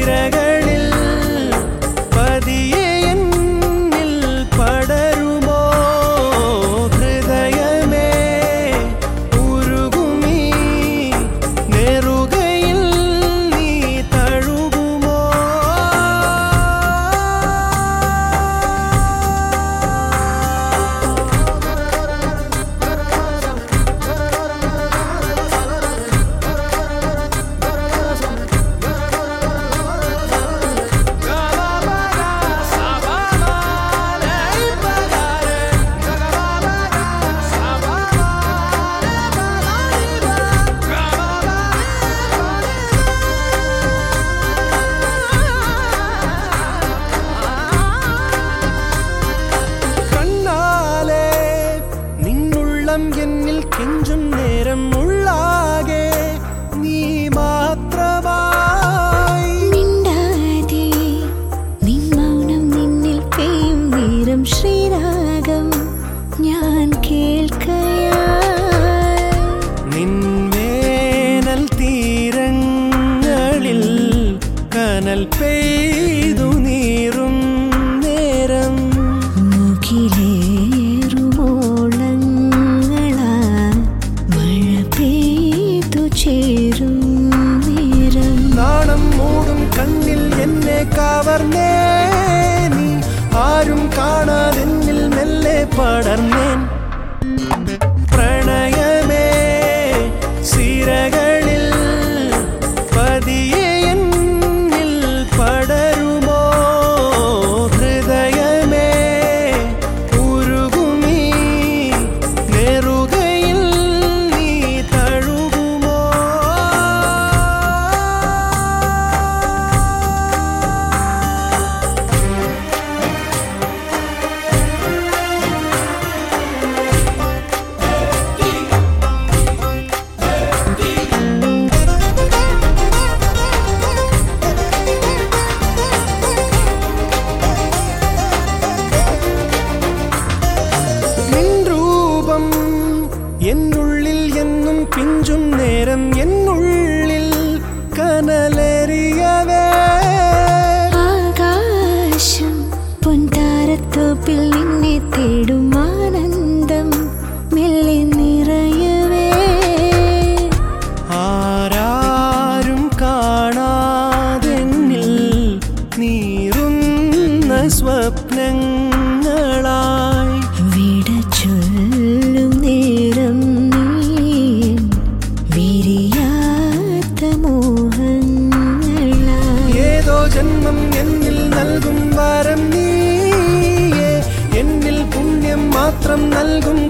സിരകളിൽ പതിയെ എന്നിൽ പടരുമോ ഹൃദയമേ ഉരുകുമീ നെറുകയിൽ നീ തഴുകുമോ എന്നിൽ കെഞ്ചും നേരം ഉള്ളാകെ നീ മാത്രമായി മിണ്ടാതെ നിൻ മൗനം നിന്നിൽ പെയ്യും നേരം ശ്രീരാഗം ഞാൻ കേൾക്കയായി നിൻ വേനൽ തീരങ്ങളിൽ കനൽ പെയ്തു നീറും നേരം നാണം മൂടും കണ്ണിൽ എന്നെ കവർന്നേ നീ ആരും കാണാതെന്നിൽ മെല്ലെ പടർന്നേൻ പ്രണയമേ സിരകളിൽ പതിയെ എന്നിൽ പടരുമോ ഹൃദയമേ ഉരുകുമീ നെറുകയിൽ നീ തഴുകുമോ എന്നുള്ളിൽ എന്നും പിഞ്ചും നേരം എന്നുള്ളിൽ കനലേറിയവേ ആകാശം പൊൻതാരത്തോപ്പിൽ നിന്നെ തേടും ആനന്ദം മെല്ലെ നിറയവേ ആരാരും കാണാതെന്നിൽ നീറുന്ന സ്വപ്നങ്ങളായി വിട ചൊല്ലും നേരം വിരിയാത്ത മോഹങ്ങളായി ഏതോ ജന്മം എന്നിൽ നൽകും വരം നീയേ എന്നിൽ പുണ്യം മാത്രം നൽകും